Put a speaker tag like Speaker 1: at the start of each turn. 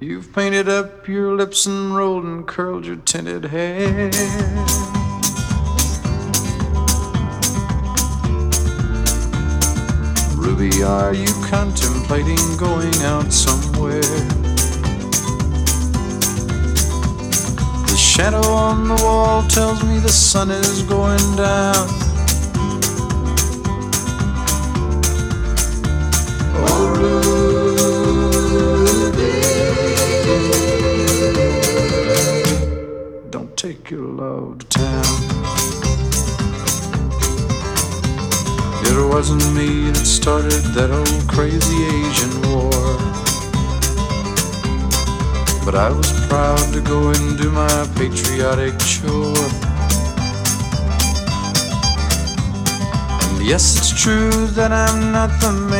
Speaker 1: You've painted up your lips and rolled and curled your tinted hair. Ruby, are you contemplating going out somewhere? The shadow on the wall tells me the sun is going down. Oh, Ruby, don't take your love to town. It wasn't me that started that old crazy Asian war, but I was proud to go and do my patriotic chore. And yes, it's true that I'm not the man